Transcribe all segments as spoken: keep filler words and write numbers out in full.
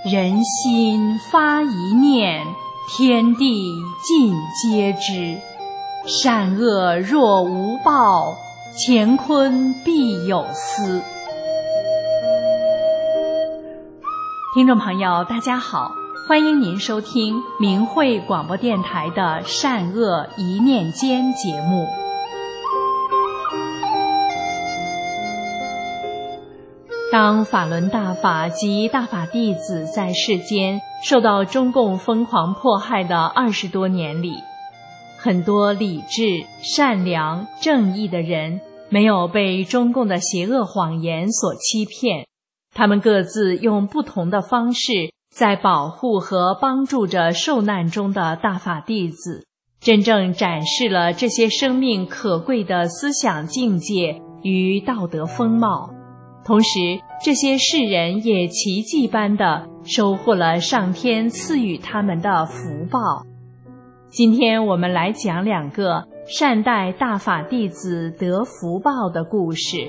人心发一念，天地尽皆知。善恶若无报，乾坤必有私。听众朋友大家好，欢迎您收听明慧广播电台的善恶一念间节目。当法轮大法及大法弟子在世间受到中共疯狂迫害的二十多年里，很多理智、善良、正义的人没有被中共的邪恶谎言所欺骗，他们各自用不同的方式在保护和帮助着受难中的大法弟子，真正展示了这些生命可贵的思想境界与道德风貌。同时，这些世人也奇迹般地收获了上天赐予他们的福报。今天我们来讲两个善待大法弟子得福报的故事。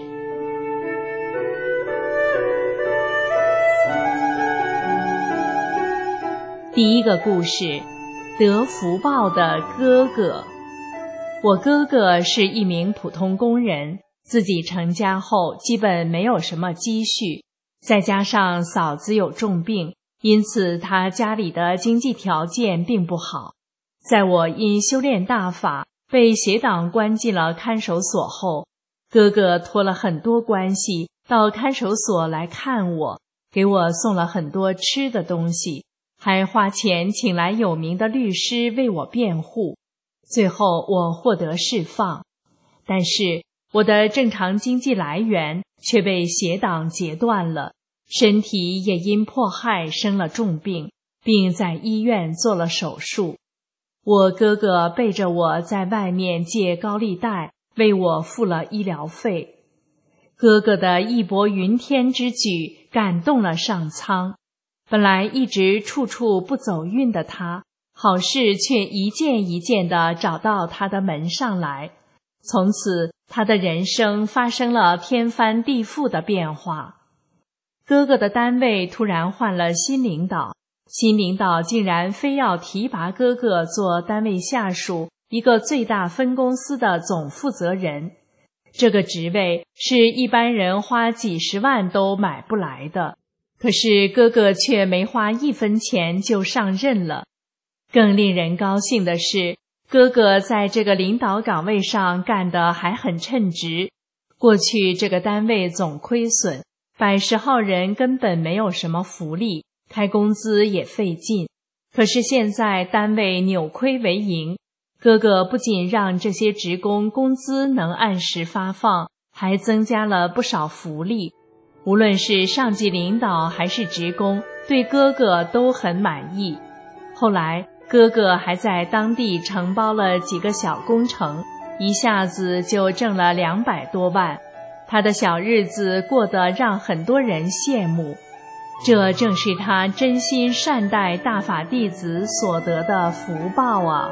第一个故事，得福报的哥哥。我哥哥是一名普通工人，自己成家后基本没有什么积蓄，再加上嫂子有重病，因此他家里的经济条件并不好。在我因修炼大法被邪党关进了看守所后，哥哥托了很多关系到看守所来看我，给我送了很多吃的东西，还花钱请来有名的律师为我辩护。最后我获得释放，但是我的正常经济来源却被邪党截断了，身体也因迫害生了重病，并在医院做了手术。我哥哥背着我在外面借高利贷，为我付了医疗费。哥哥的义薄云天之举感动了上苍，本来一直处处不走运的他，好事却一件一件地找到他的门上来。从此他的人生发生了天翻地覆的变化。哥哥的单位突然换了新领导，新领导竟然非要提拔哥哥做单位下属一个最大分公司的总负责人。这个职位是一般人花几十万都买不来的，可是哥哥却没花一分钱就上任了。更令人高兴的是，哥哥在这个领导岗位上干得还很称职。过去这个单位总亏损，百十号人根本没有什么福利，开工资也费劲。可是现在单位扭亏为盈，哥哥不仅让这些职工工资能按时发放，还增加了不少福利。无论是上级领导还是职工，对哥哥都很满意。后来哥哥还在当地承包了几个小工程，一下子就挣了两百多万。他的小日子过得让很多人羡慕，这正是他真心善待大法弟子所得的福报啊。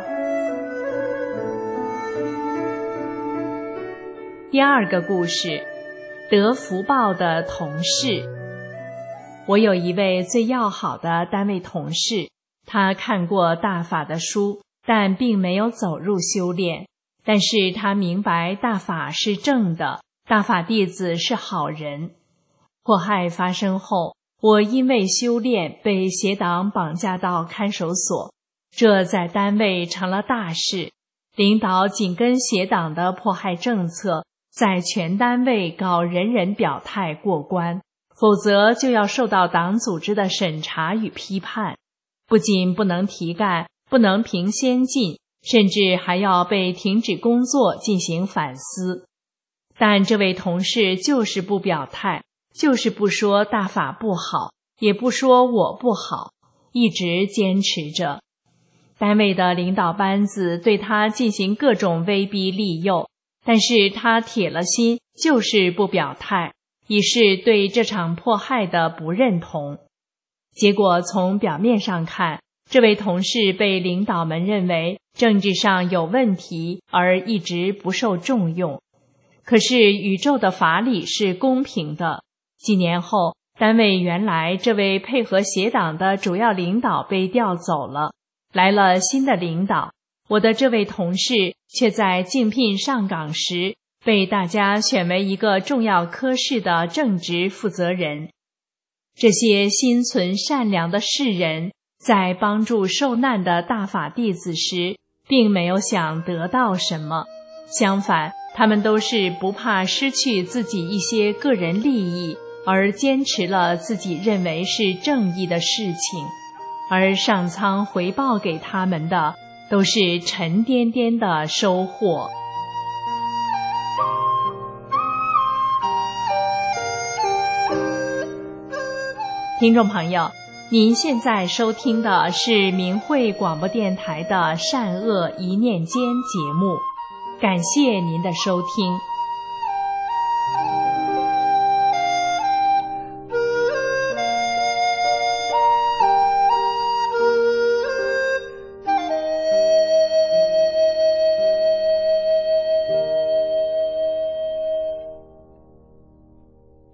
第二个故事，得福报的同事。我有一位最要好的单位同事，他看过大法的书，但并没有走入修炼。但是他明白大法是正的，大法弟子是好人。迫害发生后，我因为修炼被邪党绑架到看守所，这在单位成了大事。领导紧跟邪党的迫害政策，在全单位搞人人表态过关，否则就要受到党组织的审查与批判。不仅不能提干，不能评先进，甚至还要被停止工作进行反思。但这位同事就是不表态，就是不说大法不好，也不说我不好，一直坚持着。单位的领导班子对他进行各种威逼利诱，但是他铁了心，就是不表态，以示对这场迫害的不认同。结果从表面上看，这位同事被领导们认为政治上有问题，而一直不受重用。可是宇宙的法理是公平的，几年后单位原来这位配合协党的主要领导被调走了，来了新的领导，我的这位同事却在竞聘上岗时被大家选为一个重要科室的正职负责人。这些心存善良的士人在帮助受难的大法弟子时，并没有想得到什么，相反，他们都是不怕失去自己一些个人利益，而坚持了自己认为是正义的事情，而上苍回报给他们的都是沉甸甸的收获。听众朋友，您现在收听的是明慧广播电台的善恶一念间节目，感谢您的收听。